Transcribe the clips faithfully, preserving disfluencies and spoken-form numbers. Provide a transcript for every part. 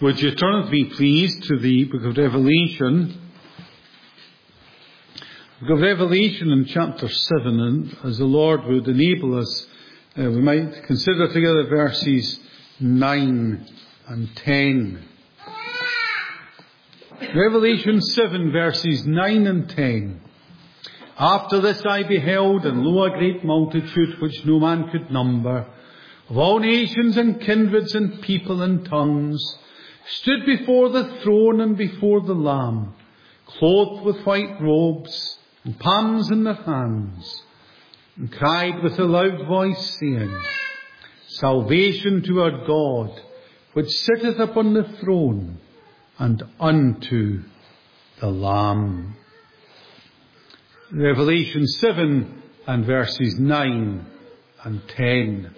Would you turn with me, please, to the book of Revelation? The book of Revelation in chapter seven, and as the Lord would enable us, uh, we might consider together verses nine and ten. Revelation seven, verses nine and ten. After this I beheld, and lo, a great multitude which no man could number, of all nations and kindreds and people and tongues, stood before the throne and before the Lamb, clothed with white robes, and palms in their hands, and cried with a loud voice, saying, Salvation to our God, which sitteth upon the throne, and unto the Lamb. Revelation seven and verses nine and ten.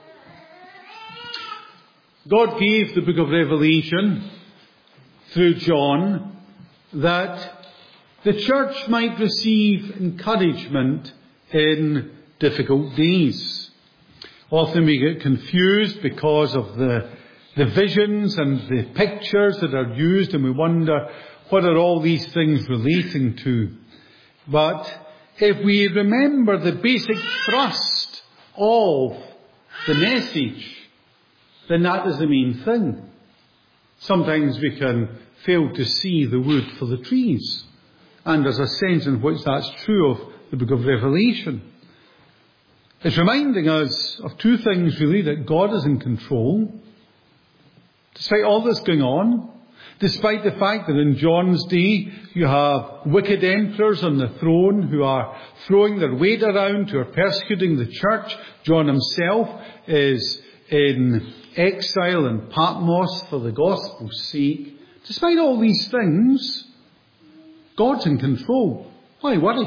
God gave the book of Revelation through John that the church might receive encouragement in difficult days. Often we get confused because of the, the visions and the pictures that are used, and we wonder what are all these things relating to. But if we remember the basic thrust of the message, then that is the main thing. Sometimes we can fail to see the wood for the trees. And there's a sense in which that's true of the book of Revelation. It's reminding us of two things really: that God is in control, despite all that's going on, despite the fact that in John's day you have wicked emperors on the throne who are throwing their weight around, who are persecuting the church. John himself is in exile in Patmos for the gospel's sake. Despite all these things, God's in control. Why worry?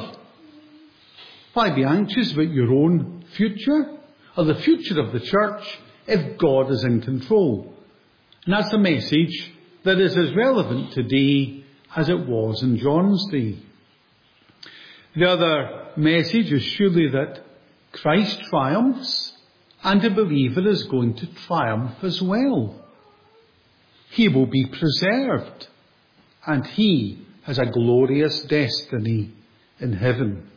Why be anxious about your own future or the future of the church if God is in control? And that's a message that is as relevant today as it was in John's day. The other message is surely that Christ triumphs, and the believer is going to triumph as well. He will be preserved, and he has a glorious destiny in heaven.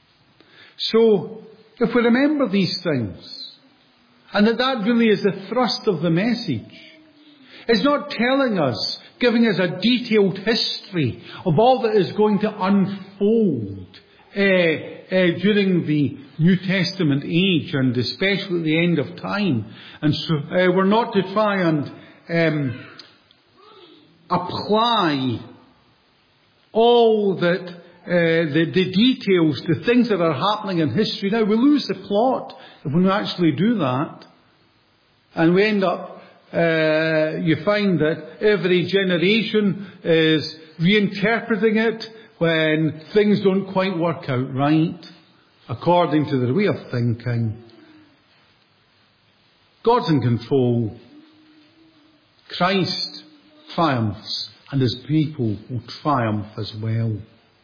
So, if we remember these things, and that that really is the thrust of the message, it's not telling us, giving us a detailed history of all that is going to unfold uh, uh, during the New Testament age, and especially at the end of time. And so uh, we're not to try and um, apply all that, uh, the, the details, the things that are happening in history. Now, we lose the plot if we actually do that. And we end up, uh, you find that every generation is reinterpreting it when things don't quite work out right, according to their way of thinking. God's in control. Christ triumphs, and his people will triumph as well.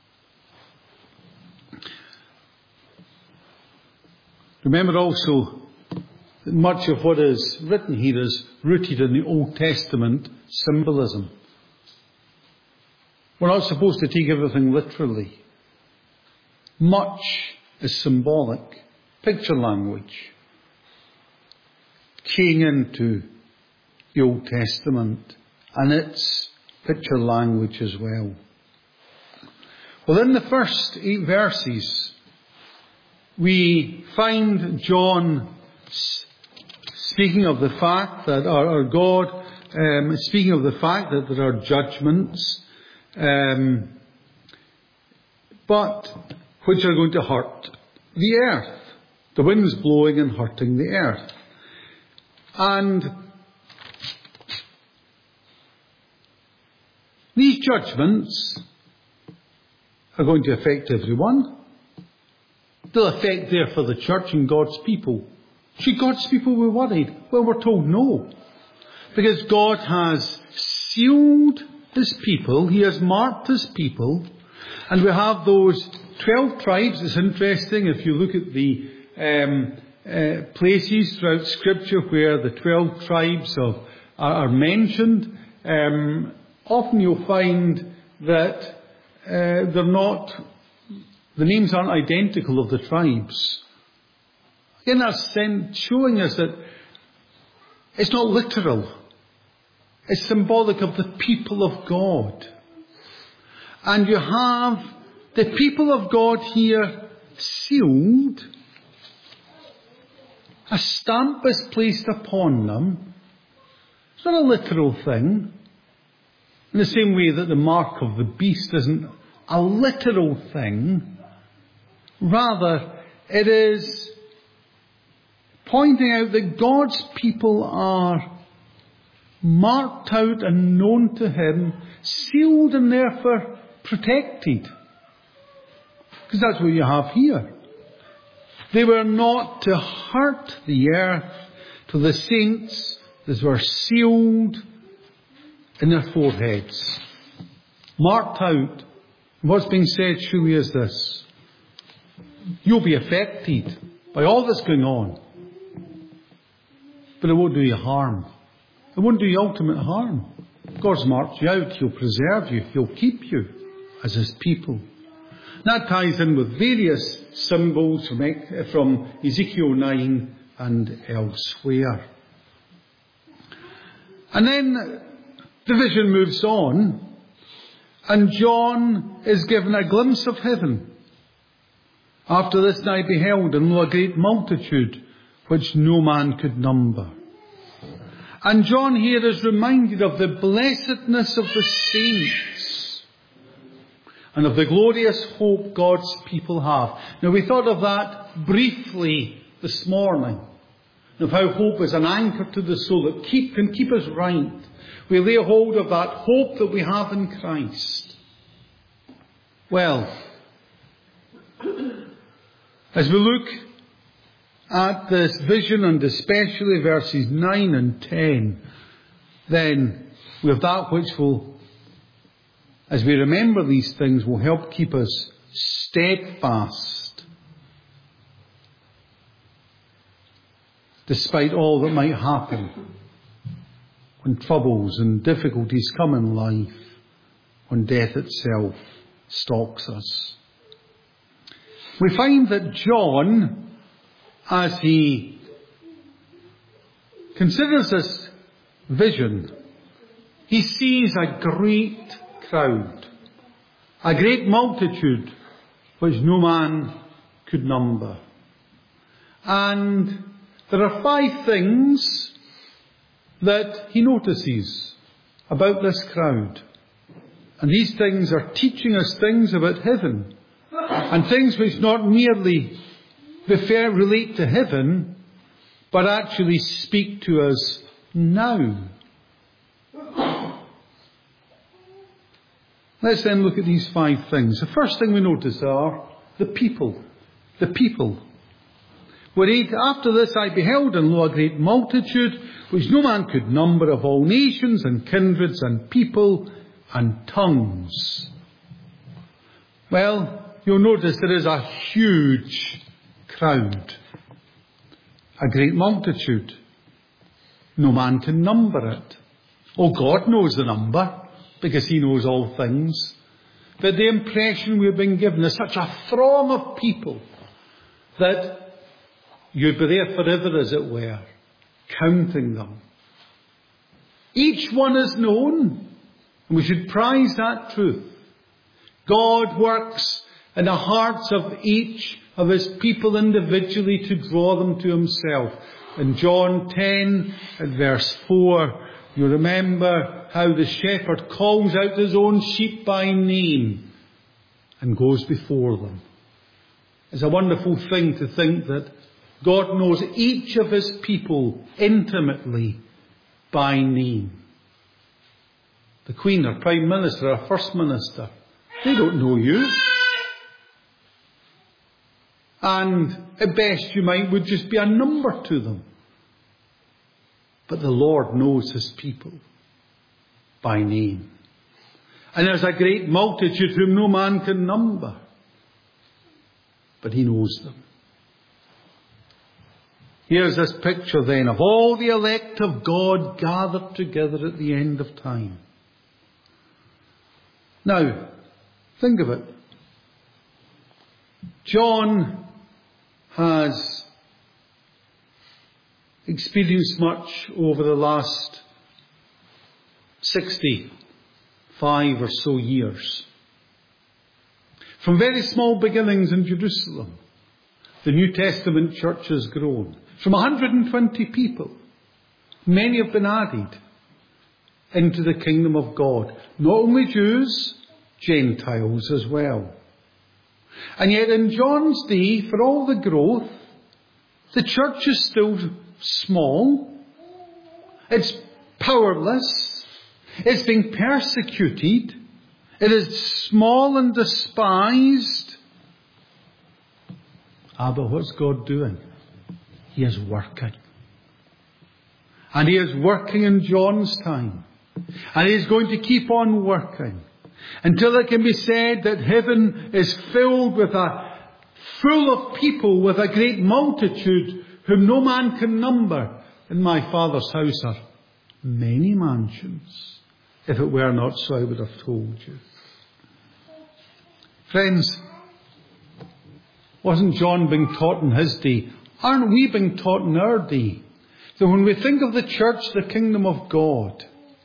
Remember also that much of what is written here is rooted in the Old Testament symbolism. We're not supposed to take everything literally. Much is symbolic, picture language, keying into the Old Testament and its picture language as well. Well, in the first eight verses, we find John speaking of the fact that, or, or God um, speaking of the fact that there are judgments, um, but which are going to hurt the earth. The wind's blowing and hurting the earth. And these judgments are going to affect everyone. They'll affect, therefore, the church and God's people. Should God's people be worried? Well, we're told no. Because God has sealed his people. He has marked his people. And we have those twelve tribes. It's interesting if you look at the um, uh, places throughout Scripture where the twelve tribes of, are, are mentioned. um, often you'll find that uh, they're not, the names aren't identical of the tribes. Again, that's sen- showing us that it's not literal. It's symbolic of the people of God. And you have the people of God here sealed. A stamp is placed upon them. It's not a literal thing. In the same way that the mark of the beast isn't a literal thing. Rather, it is pointing out that God's people are marked out and known to Him, sealed and therefore protected. Because that's what you have here. They were not to hurt the earth, to the saints that were sealed in their foreheads. Marked out. What's being said truly is this: you'll be affected by all that's going on, but it won't do you harm. It won't do you ultimate harm. God's marked you out. He'll preserve you. He'll keep you as His people. That ties in with various symbols from, from Ezekiel nine and elsewhere. And then the vision moves on, and John is given a glimpse of heaven. After this I beheld, and lo, a great multitude, which no man could number. And John here is reminded of the blessedness of the saints and of the glorious hope God's people have. Now, we thought of that briefly this morning, of how hope is an anchor to the soul that keep, can keep us right. We lay hold of that hope that we have in Christ. Well, as we look at this vision, and especially verses nine and ten, then we have that which will, as we remember these things, will help keep us steadfast despite all that might happen when troubles and difficulties come in life, when death itself stalks us. We find that John, as he considers this vision, he sees a great crowd, a great multitude which no man could number. And there are five things that he notices about this crowd. And these things are teaching us things about heaven, and things which not merely refer, relate to heaven, but actually speak to us now. Let's then look at these five things. The first thing we notice are the people. The people. We read, after this I beheld, and lo, a great multitude, which no man could number, of all nations and kindreds and people and tongues. Well, you'll notice there is a huge crowd. A great multitude. No man can number it. Oh, God knows the number, because He knows all things. But the impression we've been given is such a throng of people that you'd be there forever, as it were, counting them. Each one is known, and we should prize that truth. God works in the hearts of each of His people individually to draw them to Himself. In John ten, at verse four, you remember how the shepherd calls out his own sheep by name and goes before them. It's a wonderful thing to think that God knows each of His people intimately by name. The Queen, our Prime Minister, our First Minister, they don't know you. And at best you might would just be a number to them. But the Lord knows His people by name. And there's a great multitude whom no man can number. But He knows them. Here's this picture then of all the elect of God gathered together at the end of time. Now, think of it. John has experienced much over the last sixty-five or so years. From very small beginnings in Jerusalem, the New Testament church has grown. From one hundred twenty people, many have been added into the kingdom of God. Not only Jews, Gentiles as well. And yet in John's day, for all the growth, the church is still small. It's powerless. It's being persecuted. It is small and despised. Ah, but what's God doing? He is working. And He is working in John's time. And He is going to keep on working until it can be said that heaven is filled with a, full of people, with a great multitude whom no man can number. In my Father's house are many mansions. If it were not so, I would have told you. Friends, wasn't John being taught in his day? Aren't we being taught in our day? That when we think of the church, the kingdom of God,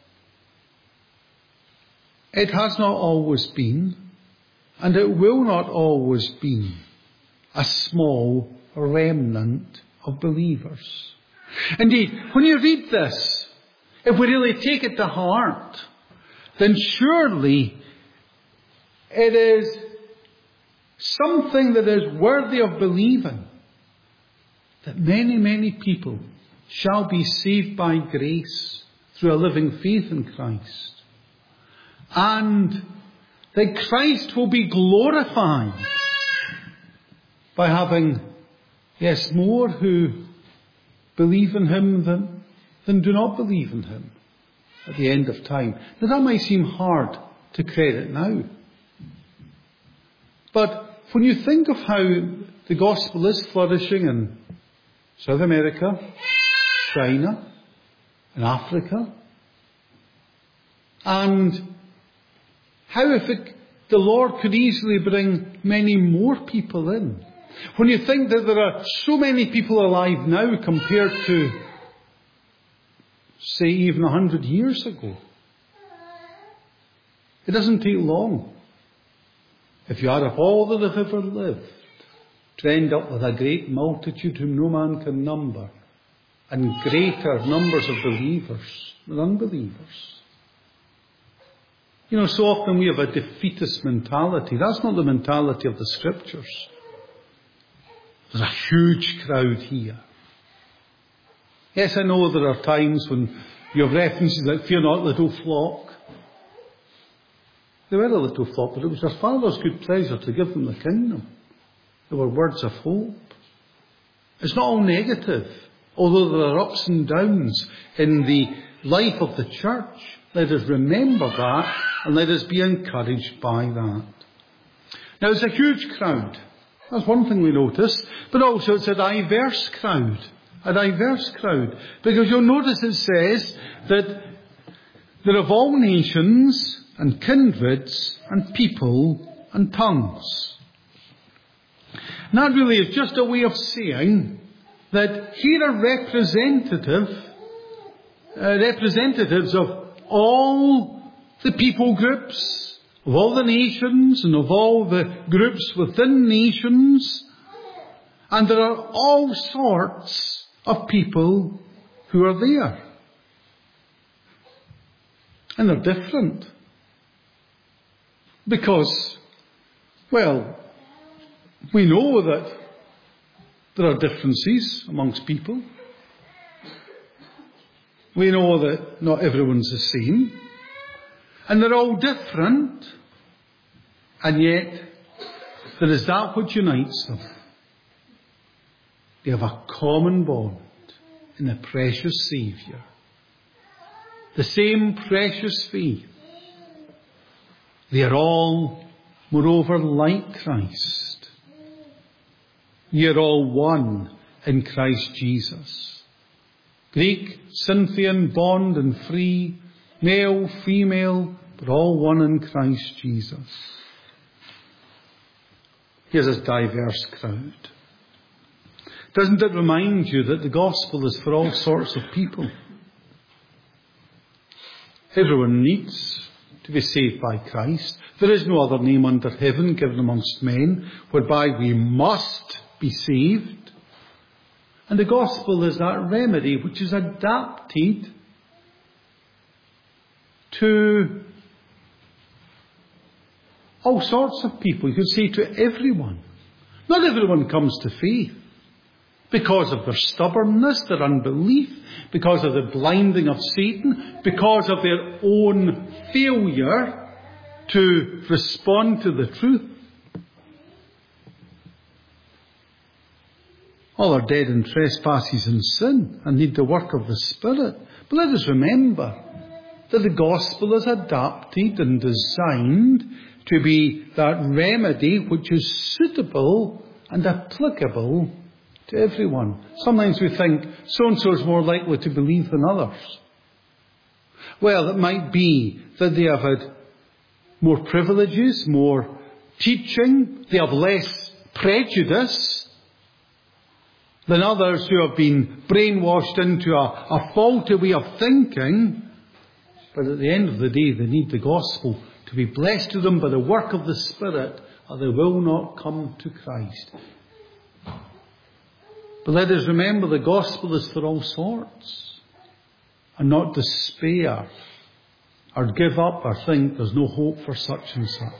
it has not always been, and it will not always be, a small remnant of believers. Indeed, when you read this, if we really take it to heart, then surely it is something that is worthy of believing, that many, many people shall be saved by grace through a living faith in Christ. And that Christ will be glorified by having, yes, more who believe in Him than, than do not believe in Him at the end of time. Now that might seem hard to credit now. But when you think of how the gospel is flourishing in South America, China, and Africa, and how if it, the Lord could easily bring many more people in. When you think that there are so many people alive now compared to, say, even a hundred years ago. It doesn't take long, if you add up all that have ever lived, to end up with a great multitude whom no man can number, and greater numbers of believers than unbelievers. You know, so often we have a defeatist mentality. That's not the mentality of the Scriptures. There's a huge crowd here. Yes, I know there are times when you have references like, fear not, little flock. They were a little flock, but it was their Father's good pleasure to give them the kingdom. They were words of hope. It's not all negative, although there are ups and downs in the life of the church. Let us remember that, and let us be encouraged by that. Now, it's a huge crowd. That's one thing we notice. But also it's a diverse crowd. A diverse crowd. Because you'll notice it says that they're of all nations and kindreds and people and tongues. And that really is just a way of saying that here are representative, uh, representatives of all the people groups, of all the nations and of all the groups within nations. And there are all sorts of people who are there. And they're different. Because, well, we know that there are differences amongst people. We know that not everyone's the same. And they're all different. And yet, there is that which unites them. They have a common bond in the precious Saviour. The same precious faith. They are all, moreover, like Christ. Ye are all one in Christ Jesus. Greek, Scythian, bond and free, male, female, but all one in Christ Jesus. Here's a diverse crowd. Doesn't it remind you that the gospel is for all sorts of people? Everyone needs to be saved by Christ. There is no other name under heaven given amongst men whereby we must be saved. And the gospel is that remedy which is adapted to all sorts of people. You could say to everyone. Not everyone comes to faith because of their stubbornness, their unbelief, because of the blinding of Satan, because of their own failure to respond to the truth. All are dead in trespasses and sin and need the work of the Spirit. But let us remember that the gospel is adapted and designed to be that remedy which is suitable and applicable to everyone. Sometimes we think so-and-so is more likely to believe than others. Well, it might be that they have had more privileges, more teaching, they have less prejudice than others who have been brainwashed into a, a faulty way of thinking. But at the end of the day, they need the gospel to be blessed to them by the work of the Spirit, or they will not come to Christ. But let us remember the gospel is for all sorts, and not despair or give up or think there's no hope for such and such.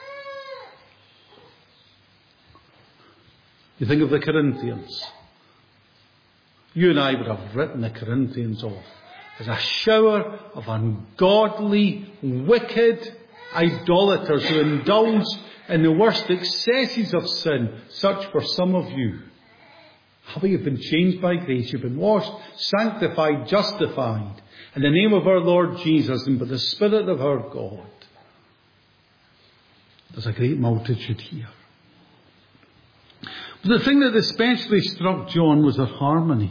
You think of the Corinthians. You and I would have written the Corinthians off as a shower of ungodly, wicked idolaters who indulged in the worst excesses of sin. Such were some of you. But you've been changed by grace. You've been washed, sanctified, justified in the name of our Lord Jesus and by the Spirit of our God. There's a great multitude here. But the thing that especially struck John was their harmony.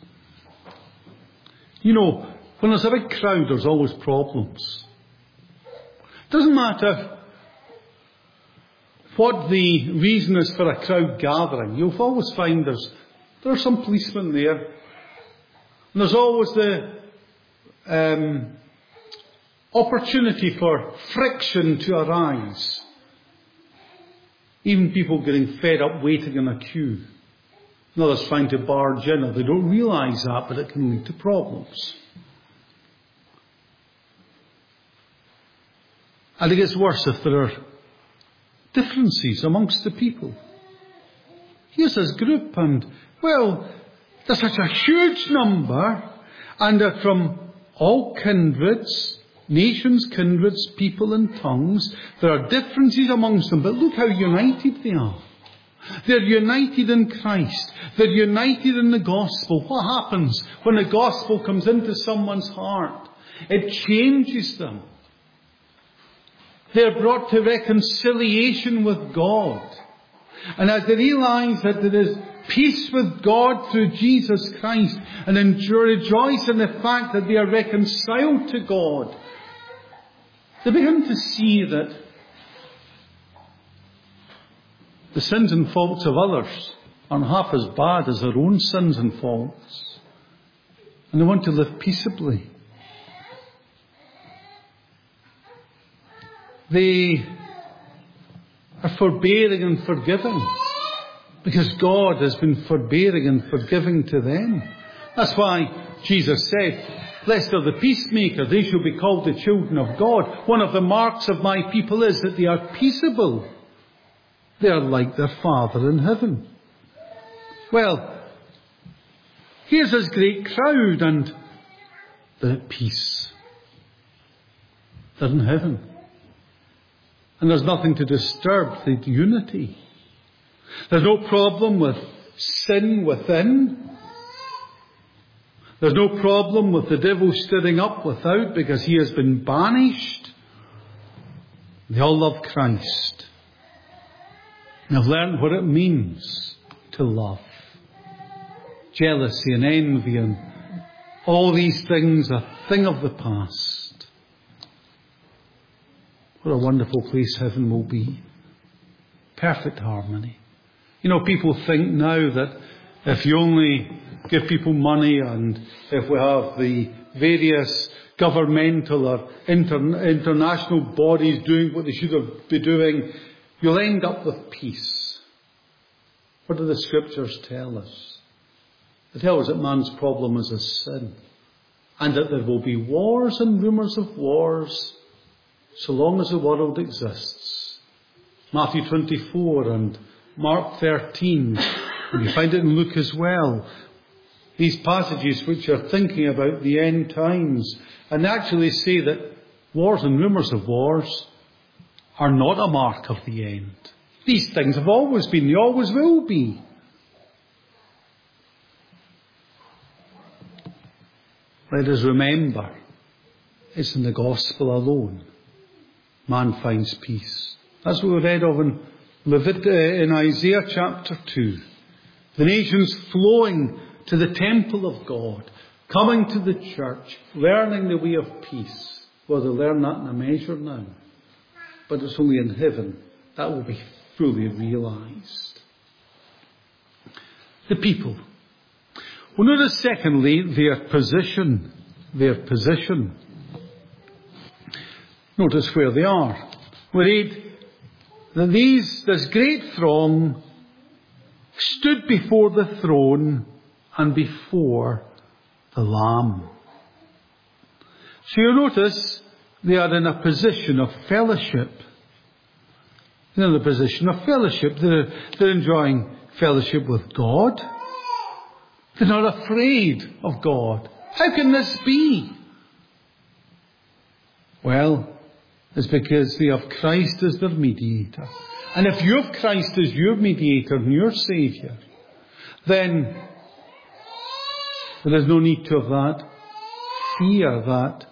You know, when there's a big crowd, there's always problems. It doesn't matter what the reason is for a crowd gathering. You'll always find there's there are some policemen there. And there's always the um, opportunity for friction to arise. Even people getting fed up waiting in a queue. And others trying to barge in. They don't realise that, but it can lead to problems. And it gets worse if there are differences amongst the people. Here's this group, and, well, there's such a huge number, and they're from all kindreds, nations, kindreds, people and tongues. There are differences amongst them, but look how united they are. They're united in Christ. They're united in the gospel. What happens when the gospel comes into someone's heart? It changes them. They're brought to reconciliation with God. And as they realize that there is peace with God through Jesus Christ, and enjoy, rejoice in the fact that they are reconciled to God, they begin to see that the sins and faults of others aren't half as bad as their own sins and faults. And they want to live peaceably. They are forbearing and forgiving because God has been forbearing and forgiving to them. That's why Jesus said, "Blessed are the peacemakers, they shall be called the children of God." One of the marks of my people is that they are peaceable. They are like their Father in heaven. Well, here's this great crowd, and they're at peace. They're in heaven. And there's nothing to disturb the unity. There's no problem with sin within. There's no problem with the devil stirring up without, because he has been banished. They all love Christ. And have learned what it means to love. jealousy and envy and all these things a thing of the past. What a wonderful place heaven will be. Perfect harmony. You know, people think now that if you only give people money and if we have the various governmental or inter- international bodies doing what they should have be doing, you'll end up with peace. What do the scriptures tell us? They tell us that man's problem is a sin, and that there will be wars and rumours of wars so long as the world exists. Matthew twenty-four and Mark thirteen, and you find it in Luke as well. These passages which are thinking about the end times and actually say that wars and rumours of wars are not a mark of the end. These things have always been, they always will be. Let us remember, it's in the gospel alone man finds peace. That's what we read of in, Levit- in Isaiah chapter two. The nations flowing to the temple of God, coming to the church, learning the way of peace. Well, they learn that in a measure now. But it's only in heaven that will be fully realised. The people. Well, notice secondly, their position. Their position. Notice where they are. We read that these, this great throng stood before the throne and before the Lamb. So you notice they are in a position of fellowship. They're in a position of fellowship. They're, they're enjoying fellowship with God. They're not afraid of God. How can this be? Well, it's because they have Christ as their mediator. And if you have Christ as your mediator and your Saviour, then there is no need to have that fear, that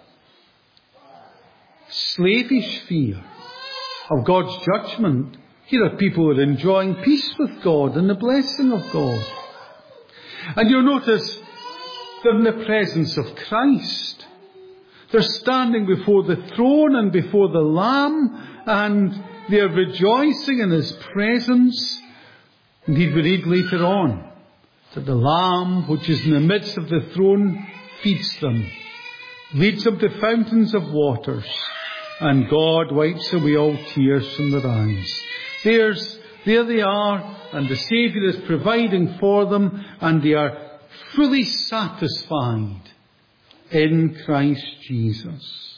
slavish fear of God's judgment. Here are people who are enjoying peace with God and the blessing of God. And you'll notice they're in the presence of Christ. They're standing before the throne and before the Lamb, and they're rejoicing in His presence. Indeed, we read later on that the Lamb, which is in the midst of the throne, feeds them, leads them to fountains of waters, and God wipes away all tears from their eyes. There's, there they are, and the Saviour is providing for them, and they are fully satisfied in Christ Jesus.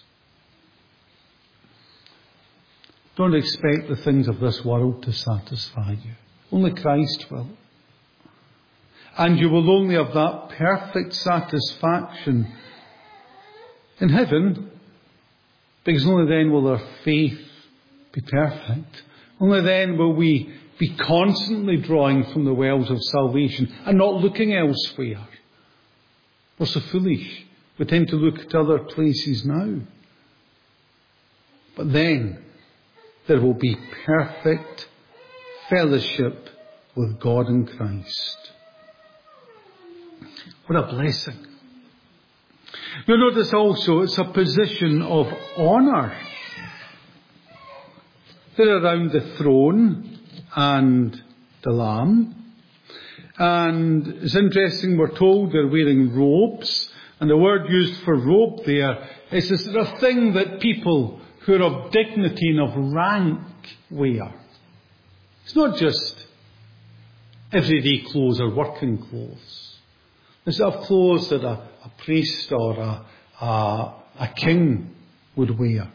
Don't expect the things of this world to satisfy you. Only Christ will. And you will only have that perfect satisfaction in heaven, because only then will our faith be perfect. Only then will we be constantly drawing from the wells of salvation and not looking elsewhere. We're so foolish. We tend to look to other places now. But then there will be perfect fellowship with God in Christ. What a blessing. You'll notice also it's a position of honour. They're around the throne and the Lamb. And it's interesting, we're told they're wearing robes. And the word used for robe there is a sort of thing that people who are of dignity and of rank wear. It's not just everyday clothes or working clothes. It's sort of clothes that a, a priest or a, a, a king would wear.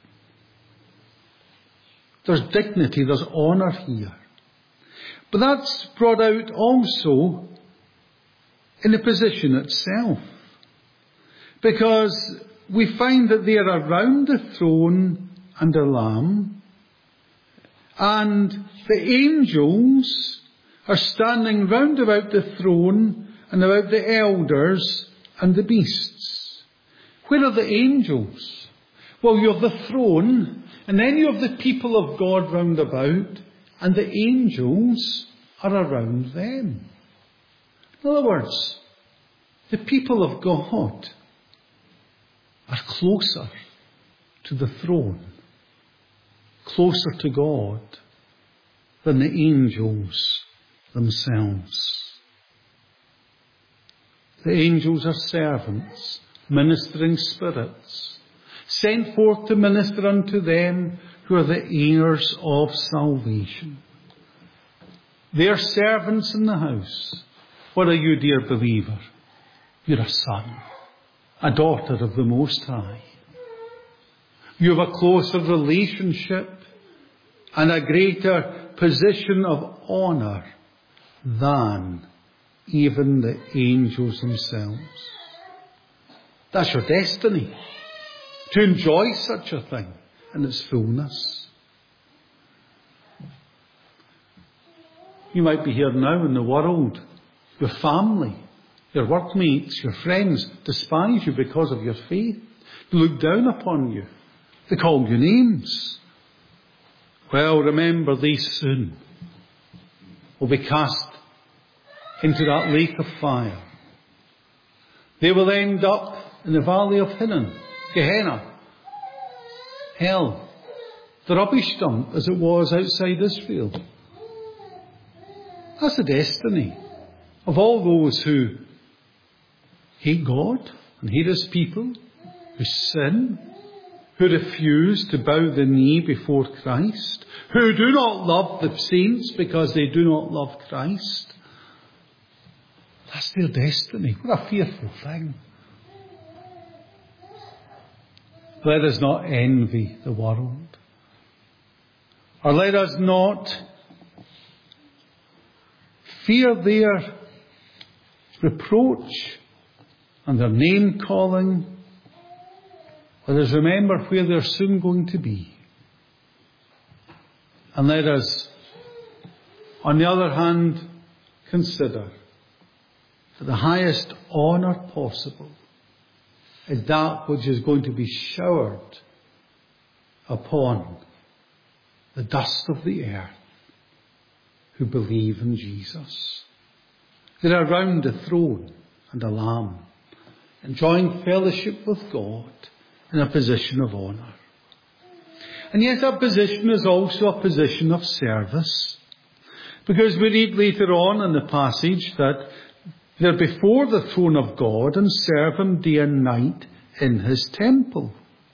There's dignity, there's honour here. But that's brought out also in the position itself. Because we find that they are around the throne and the Lamb, and the angels are standing round about the throne and about the elders and the beasts. Where are the angels? Well, you have the throne, and then you have the people of God round about, and the angels are around them. In other words, the people of God are closer to the throne, closer to God than the angels themselves. The angels are servants, ministering spirits, sent forth to minister unto them who are the heirs of salvation. They are servants in the house. What are you, dear believer? You're a son, a daughter of the Most High. You have a closer relationship and a greater position of honour than even the angels themselves. That's your destiny, to enjoy such a thing in its fullness. You might be here now in the world. Your family, your workmates, your friends despise you because of your faith. They look down upon you. They call you names. Well, remember, they soon will be cast into that lake of fire. They will end up in the valley of Hinnom, Gehenna, hell, the rubbish dump as it was outside Israel. That's the destiny of all those who hate God and hate His people, who sin, who refuse to bow the knee before Christ, who do not love the saints because they do not love Christ. That's their destiny. What a fearful thing. Let us not envy the world. Or let us not fear their reproach and their name calling. Let us remember where they're soon going to be. And let us, on the other hand, consider that the highest honour possible is that which is going to be showered upon the dust of the earth who believe in Jesus. They're around the throne and the Lamb, enjoying fellowship with God in a position of honour. And yet that position is also a position of service, because we read later on in the passage that they're before the throne of God and serve Him day and night in His temple.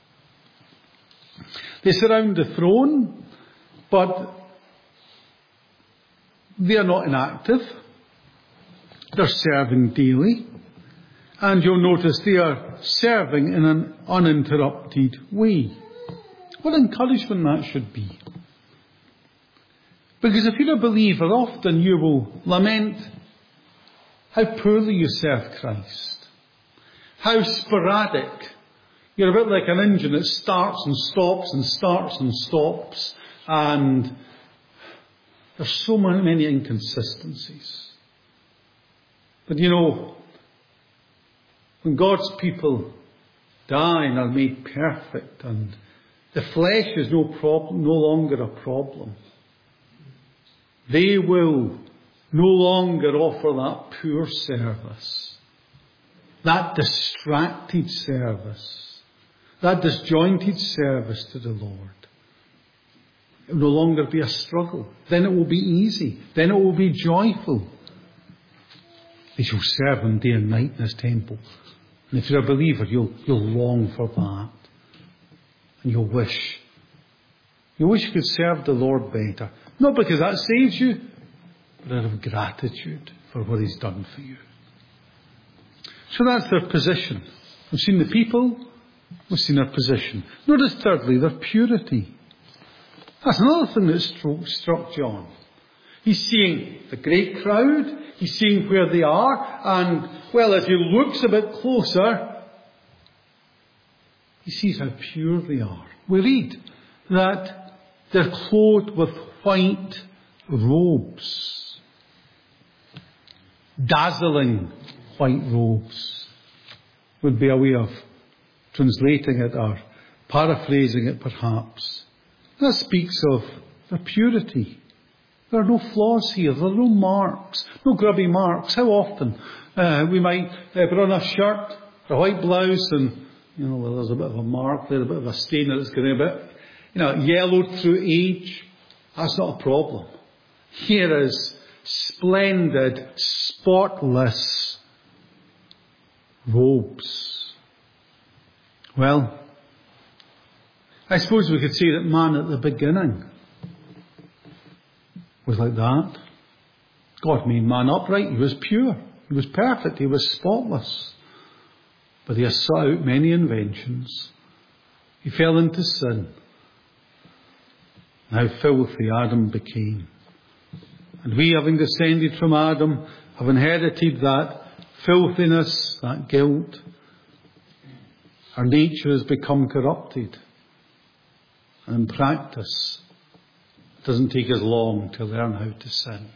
They surround the throne, but they are not inactive. They're serving daily. And you'll notice they are serving in an uninterrupted way. What encouragement that should be. Because if you're a believer, often you will lament how poorly you serve Christ. How sporadic. You're a bit like an engine that starts and stops and starts and stops. And there's so many inconsistencies. But you know, when God's people die and are made perfect and the flesh is no problem, no longer a problem, they will no longer offer that poor service, that distracted service, that disjointed service to the Lord. It will no longer be a struggle. Then it will be easy. Then it will be joyful. They shall serve Him day and night in His temple. And if you're a believer, you'll, you'll long for that. And you'll wish. You wish you could serve the Lord better. Not because that saves you, but out of gratitude for what He's done for you. So that's their position. We've seen the people, we've seen their position. Notice thirdly, their purity. That's another thing that struck, struck John. He's seeing the great crowd, he's seeing where they are, and, well, as he looks a bit closer, he sees how pure they are. We read that they're clothed with white robes. Dazzling white robes would be a way of translating it or paraphrasing it perhaps. That speaks of their purity. There are no flaws here. There are no marks, no grubby marks. How often uh, we might uh, put on a shirt, a white blouse, and, you know, well, there's a bit of a mark there, a bit of a stain that's getting a bit, you know, yellowed through age. That's not a problem. Here is splendid, spotless robes. Well, I suppose we could say that man at the beginning was like that. God made man upright. He was pure. He was perfect. He was spotless. But he has sought out many inventions. He fell into sin. And how filthy Adam became. And we, having descended from Adam, have inherited that filthiness, that guilt. Our nature has become corrupted. And in practice, it doesn't take us long to learn how to sin.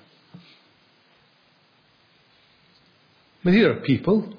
But here are people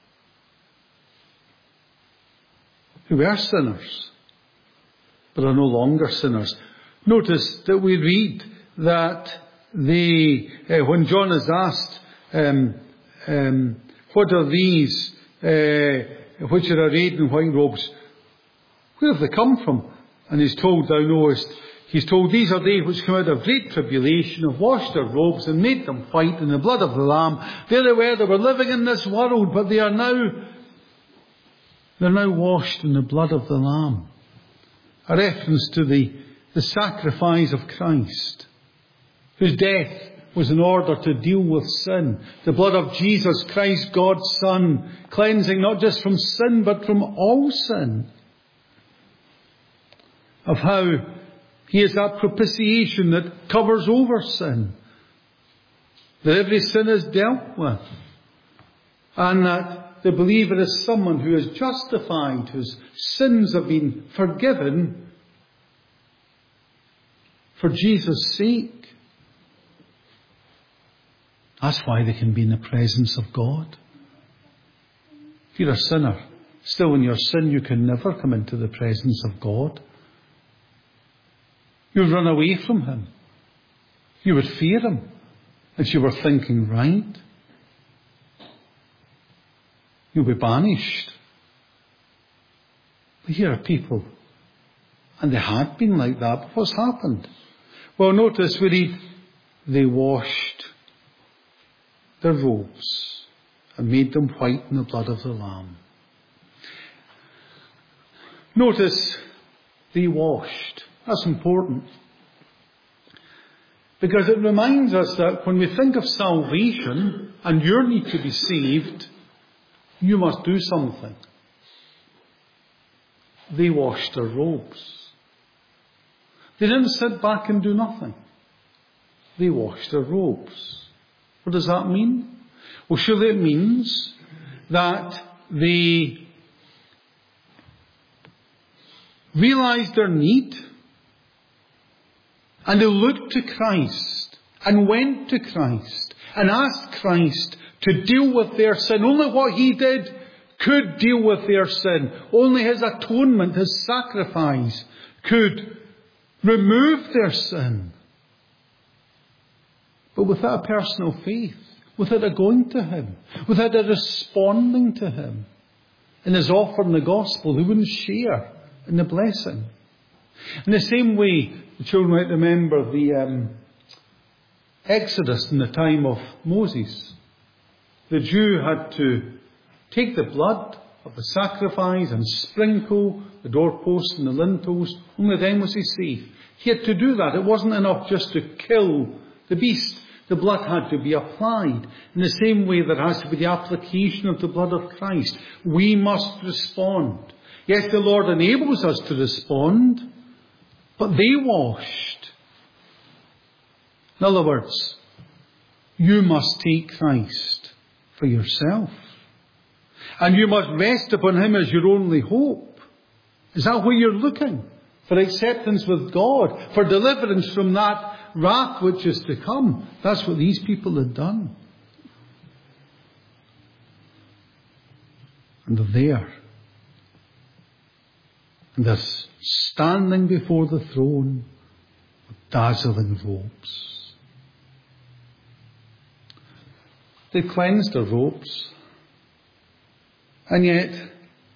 who were sinners, but are no longer sinners. Notice that we read that they, uh, when John is asked, um, um, what are these uh, which are arrayed in white robes? Where have they come from? And he's told, thou knowest, he's told, these are they which come out of great tribulation, have washed their robes and made them white in the blood of the Lamb. There they were, they were living in this world, but they are now, they're now washed in the blood of the Lamb. A reference to the, the sacrifice of Christ, whose death was in order to deal with sin. The blood of Jesus Christ, God's Son, cleansing not just from sin, but from all sin. Of how He is that propitiation that covers over sin. That every sin is dealt with. And that the believer is someone who is justified, whose sins have been forgiven for Jesus' sake. That's why they can be in the presence of God. If you're a sinner, still in your sin, you can never come into the presence of God. You would run away from Him. You would fear Him if you were thinking right. You'll be banished. But here are people, and they had been like that, but what's happened? Well, notice we read, they washed their robes and made them white in the blood of the Lamb. Notice, they washed. That's important. Because it reminds us that when we think of salvation and your need to be saved, you must do something. They washed their robes. They didn't sit back and do nothing. They washed their robes. What does that mean? Well, surely it means that they realized their need, and they looked to Christ and went to Christ and asked Christ to deal with their sin. Only what He did could deal with their sin. Only His atonement, His sacrifice could remove their sin. But without a personal faith, without a going to Him, without a responding to Him in His offer in the gospel, they wouldn't share in the blessing. In the same way, the children might remember the um, Exodus in the time of Moses. The Jew had to take the blood of the sacrifice and sprinkle the doorposts and the lintels. Only then was he safe. He had to do that. It wasn't enough just to kill the beast. The blood had to be applied. In the same way there has to be the application of the blood of Christ. We must respond. Yes, the Lord enables us to respond, but they washed. In other words, you must take Christ for yourself. And you must rest upon Him as your only hope. Is that where you're looking? For acceptance with God, for deliverance from that wrath which is to come. That's what these people had done. And they're there. And they're standing before the throne with dazzling robes. They cleansed their robes. And yet,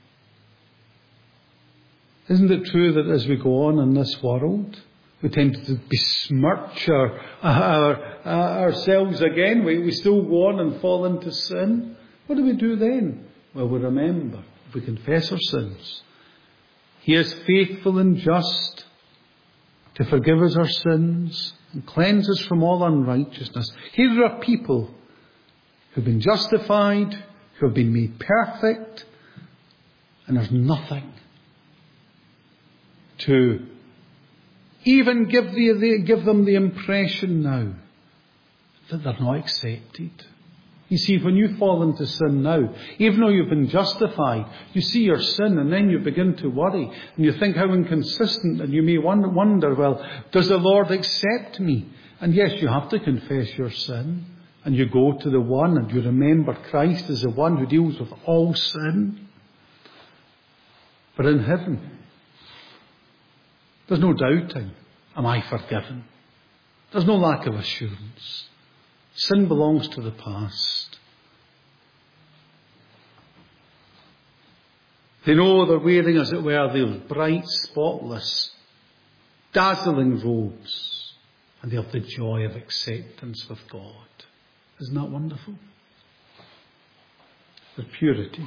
isn't it true that as we go on in this world, we tend to besmirch our, our, our, ourselves again? We, we still go on and fall into sin. What do we do then? Well, we remember, if we confess our sins, He is faithful and just to forgive us our sins and cleanse us from all unrighteousness. Here are people who have been justified, who have been made perfect, and there's nothing to even give, the, the, give them the impression now that they're not accepted. You see, when you fall into sin now, even though you've been justified, you see your sin and then you begin to worry. And you think how inconsistent, and you may wonder, well, does the Lord accept me? And yes, you have to confess your sin. And you go to the one and you remember Christ as the one who deals with all sin. But in heaven, there's no doubting, am I forgiven? There's no lack of assurance. Sin belongs to the past. They know they're wearing, as it were, those bright, spotless, dazzling robes, and they have the joy of acceptance with God. Isn't that wonderful? Their purity.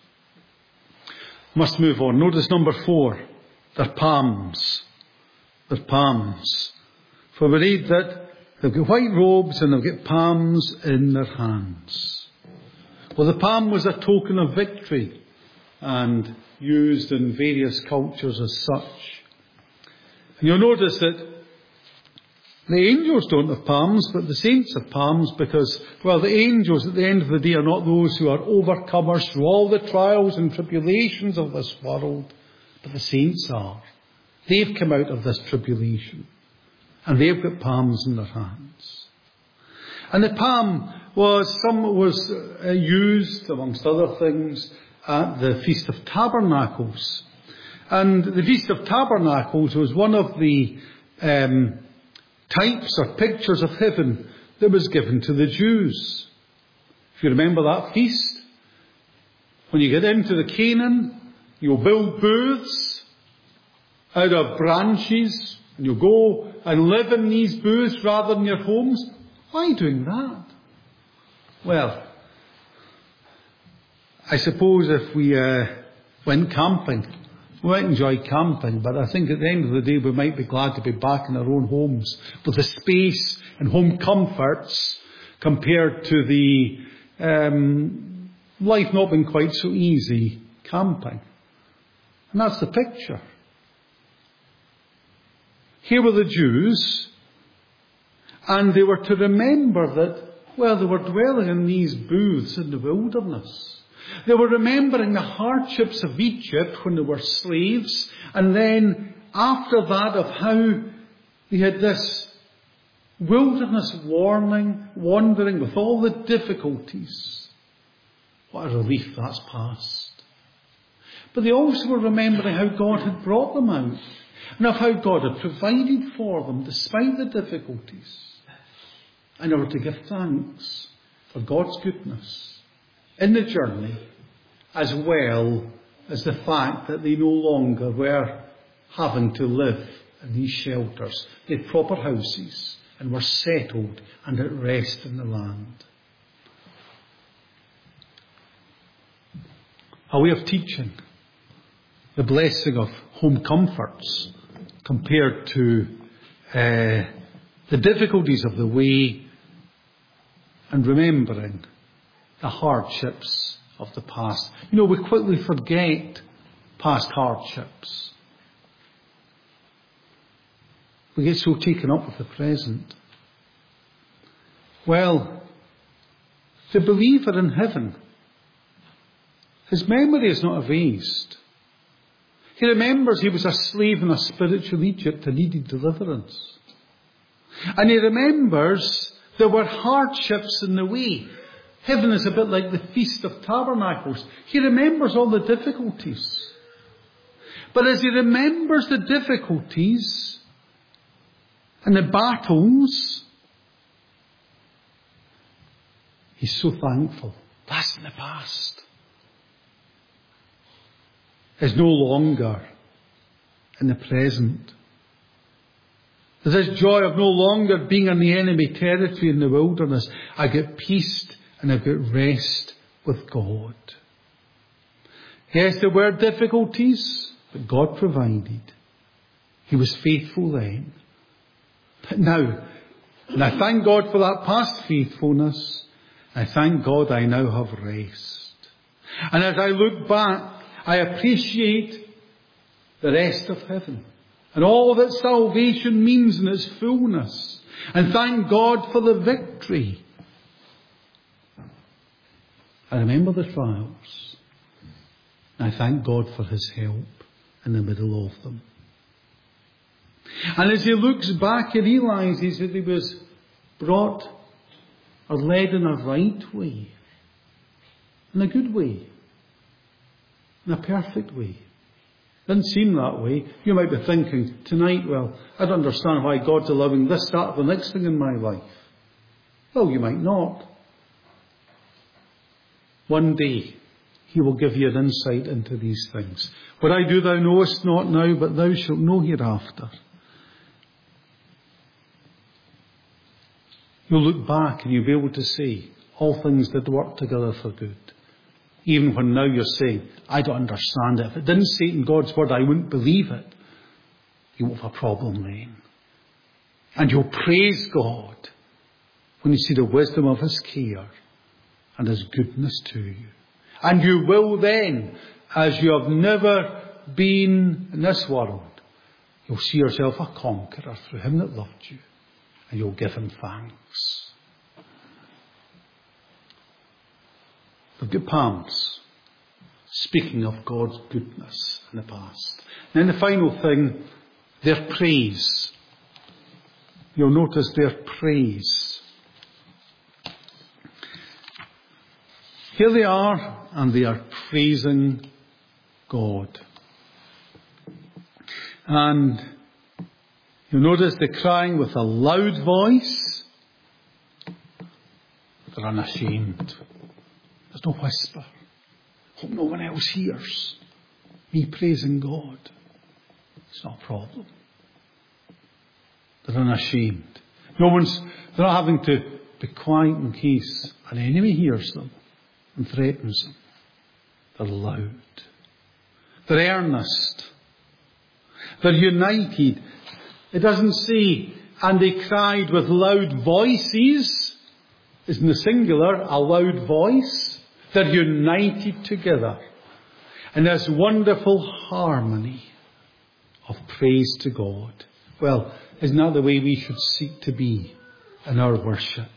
Must move on. Notice number four. Their palms. Their palms. For we read that they've got white robes and they've got palms in their hands. Well, the palm was a token of victory and used in various cultures as such. And you'll notice that the angels don't have palms, but the saints have palms because, well, the angels at the end of the day are not those who are overcomers through all the trials and tribulations of this world, but the saints are. They've come out of this tribulation, and they've got palms in their hands. And the palm was some was uh, used, amongst other things, at the Feast of Tabernacles. And the Feast of Tabernacles was one of the um, types or pictures of heaven that was given to the Jews. If you remember that feast, when you get into the Canaan, you'll build booths out of branches, and you'll go and live in these booths rather than your homes. Why doing that? Well, I suppose if we uh, went camping, we might enjoy camping, but I think at the end of the day we might be glad to be back in our own homes with the space and home comforts compared to the um, life not being quite so easy camping. And that's the picture. Here were the Jews, and they were to remember that, well, they were dwelling in these booths in the wilderness. They were remembering the hardships of Egypt when they were slaves, and then after that of how they had this wilderness warning, wandering with all the difficulties. What a relief that's past. But they also were remembering how God had brought them out, and of how God had provided for them despite the difficulties, in order to give thanks for God's goodness in the journey, as well as the fact that they no longer were having to live in these shelters. They had proper houses and were settled and at rest in the land. A way of teaching the blessing of home comforts compared to uh, the difficulties of the way, and remembering the hardships of the past. You know, we quickly forget past hardships. We get so taken up with the present. Well, the believer in heaven, his memory is not erased. He remembers he was a slave in a spiritual Egypt and needed deliverance. And he remembers there were hardships in the way. Heaven is a bit like the Feast of Tabernacles. He remembers all the difficulties. But as he remembers the difficulties and the battles, He's so thankful. That's in the past. It's no longer in the present. There's this joy of no longer being in the enemy territory in the wilderness. I get peace and I get rest with God. Yes, there were difficulties, but God provided. He was faithful then. But now, and I thank God for that past faithfulness. I thank God I now have rest. And as I look back, I appreciate the rest of heaven and all that salvation means in its fullness. And thank God for the victory. I remember the trials. I thank God for His help in the middle of them. And as he looks back, he realizes that he was brought or led in a right way, in a good way, in a perfect way. Doesn't seem that way. You might be thinking tonight, well, I don't understand why God's allowing this, that, or the next thing in my life. Well, you might not. One day, He will give you an insight into these things. What I do thou knowest not now, but thou shalt know hereafter. You'll look back and you'll be able to say, all things did work together for good. Even when now you're saying, I don't understand it. If it didn't say it in God's word, I wouldn't believe it. You won't have a problem then. And you'll praise God when you see the wisdom of His care and His goodness to you. And you will then, as you have never been in this world, you'll see yourself a conqueror through Him that loved you. And you'll give Him thanks. We've got palms, speaking of God's goodness in the past. And then the final thing, their praise. You'll notice their praise. Here they are, and they are praising God. And you'll notice they're crying with a loud voice. They're unashamed. There's no whisper. Hope no one else hears me praising God. It's not a problem. They're unashamed. No one's, they're not having to be quiet in case an enemy hears them and threatens them. They're loud. They're earnest. They're united. It doesn't say, and they cried with loud voices. It's in the singular, a loud voice. They're united together in this wonderful harmony of praise to God. Well, isn't that the way we should seek to be in our worship?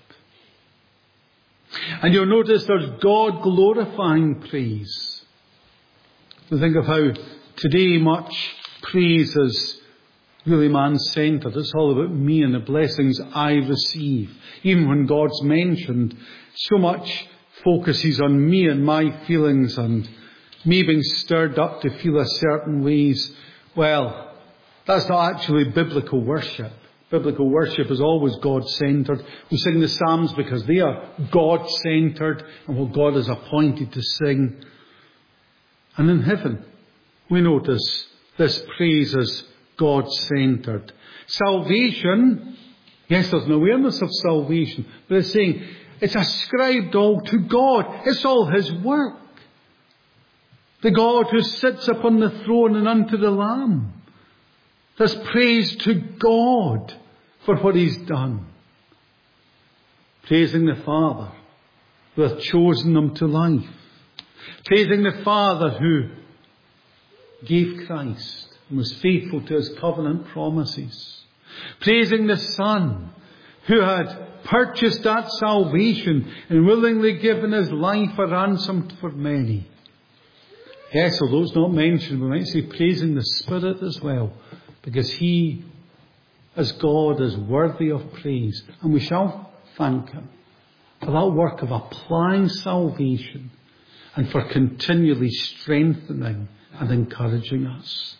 And you'll notice there's God glorifying praise. To think of how today much praise is really man-centered. It's all about me and the blessings I receive. Even when God's mentioned, so much focuses on me and my feelings and me being stirred up to feel a certain ways. Well, that's not actually biblical worship. Biblical worship is always God-centered. We sing the Psalms because they are God-centered and what God has appointed to sing. And in heaven, we notice this praise is God-centered. Salvation, yes, there's an awareness of salvation, but it's saying it's ascribed all to God. It's all His work. The God who sits upon the throne and unto the Lamb. There's praise to God for what He's done. Praising the Father who hath chosen them to life. Praising the Father who gave Christ and was faithful to His covenant promises. Praising the Son who had purchased that salvation and willingly given His life a ransom for many. Yes, although it's not mentioned, we might say praising the Spirit as well, because He, as God, is worthy of praise. And we shall thank Him for that work of applying salvation and for continually strengthening and encouraging us.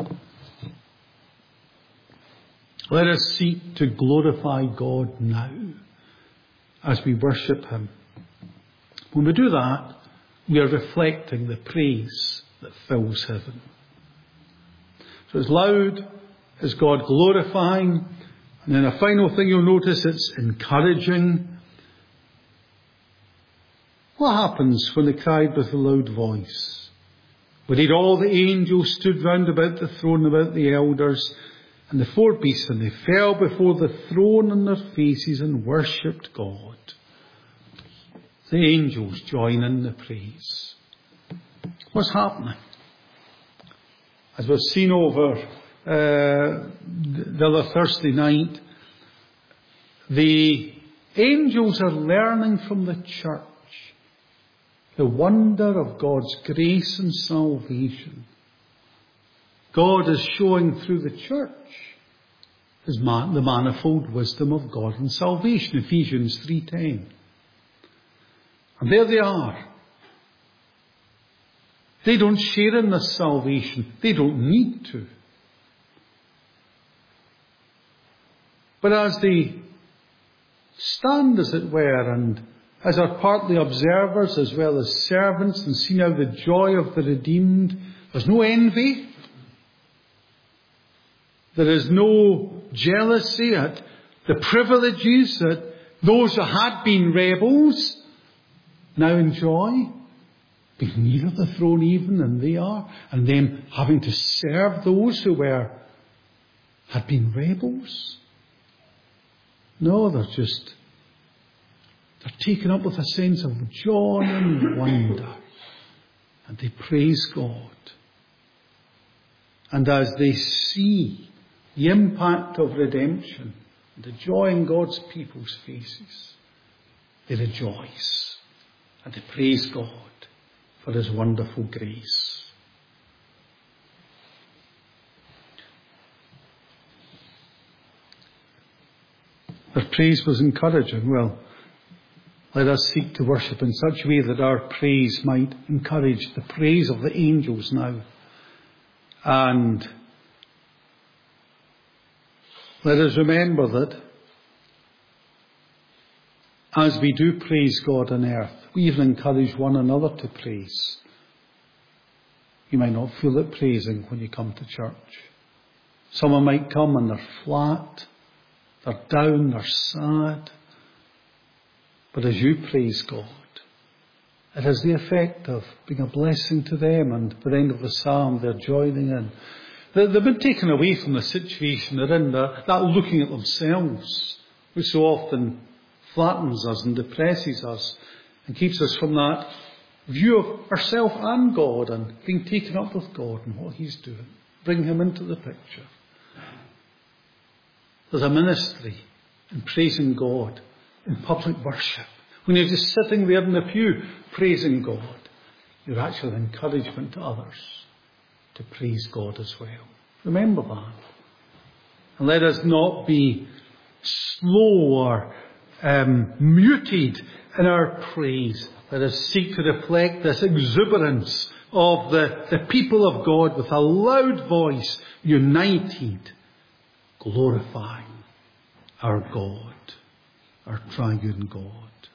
Let us seek to glorify God now as we worship Him When we do that, we are reflecting the praise that fills heaven. So it's loud, it's God glorifying, and then a final thing you'll notice, it's encouraging. What happens when they cried with a loud voice? We read all the angels stood round about the throne, about the elders, and the four beasts, and they fell before the throne on their faces and worshipped God. The angels join in the praise. What's happening? As we've seen over uh, the other Thursday night, the angels are learning from the church the wonder of God's grace and salvation. God is showing through the church his man, the manifold wisdom of God and salvation, Ephesians three ten. And there they are. They don't share in this salvation. They don't need to. But as they stand, as it were, and as are partly observers as well as servants, and see now the joy of the redeemed, there's no envy. There is no jealousy at the privileges that those who had been rebels now enjoy. Being near the throne even, and they are, and them having to serve those who were, had been rebels. No, they're just, they're taken up with a sense of joy and wonder, and they praise God. And as they see the impact of redemption, and the joy in God's people's faces, they rejoice, and they praise God for his wonderful grace. Their praise was encouraging. Well, let us seek to worship in such a way that our praise might encourage the praise of the angels now. And let us remember that as we do praise God on earth, we even encourage one another to praise. You might not feel it praising when you come to church. Someone might come and they're flat, they're down, they're sad. But as you praise God, it has the effect of being a blessing to them, and at the end of the psalm they're joining in. They've been taken away from the situation they're in, that looking at themselves, which so often flattens us and depresses us and keeps us from that view of ourselves and God and being taken up with God and what he's doing. Bring him into the picture. There's a ministry in praising God in public worship. When you're just sitting there in the pew praising God, you're actually an encouragement to others to praise God as well. Remember that. And let us not be slow or um, muted in our praise. Let us seek to reflect this exuberance of the, the people of God with a loud voice, united, glorifying our God, our triune God.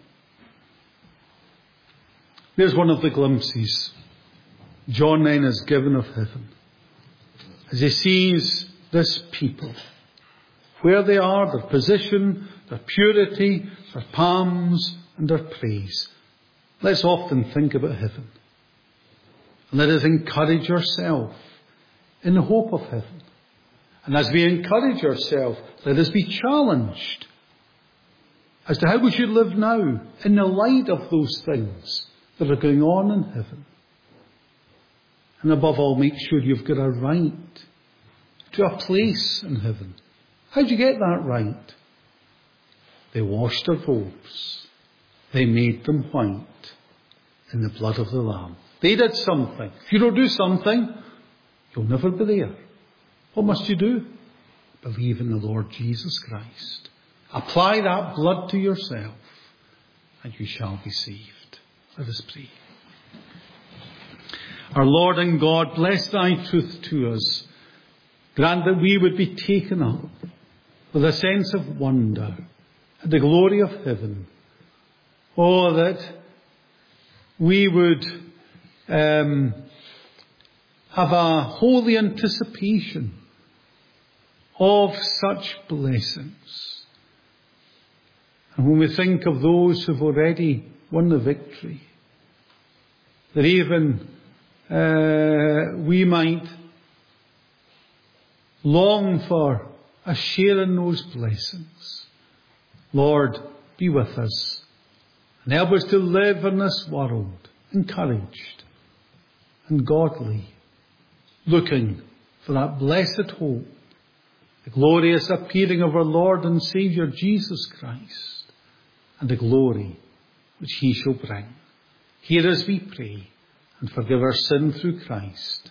There's one of the glimpses John then is given of heaven, as he sees this people, where they are, their position, their purity, their palms and their praise. Let's often think about heaven. And let us encourage ourselves in the hope of heaven. And as we encourage ourselves, let us be challenged as to how we should live now in the light of those things that are going on in heaven. And above all, make sure you've got a right to a place in heaven. How do you get that right? They washed their robes. They made them white in the blood of the Lamb. They did something. If you don't do something, you'll never be there. What must you do? Believe in the Lord Jesus Christ. Apply that blood to yourself, and you shall be saved. Let us pray. Our Lord and God, bless thy truth to us. Grant that we would be taken up with a sense of wonder at the glory of heaven. Oh, that we would um, have a holy anticipation of such blessings. And when we think of those who've already won the victory, that even uh, we might long for a share in those blessings. Lord, be with us and help us to live in this world encouraged and godly, looking for that blessed hope, the glorious appearing of our Lord and Saviour Jesus Christ, and the glory which he shall bring. Hear us, we pray, and forgive our sin through Christ.